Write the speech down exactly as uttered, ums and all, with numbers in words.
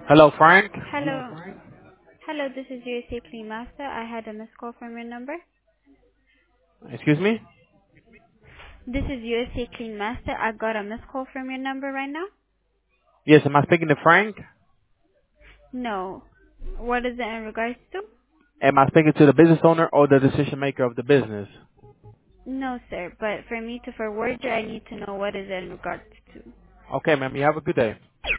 Hello, Frank. Hello. Hello, this is U S A Clean Master. I had a missed call from your number. Excuse me? This is U S A Clean Master. I got a missed call from your number right now. Yes, am I speaking to Frank? No. What is it in regards to? Am I speaking to the business owner or the decision maker of the business? No, sir. But for me to forward you, I need to know what is it in regards to. Okay, ma'am. You have a good day.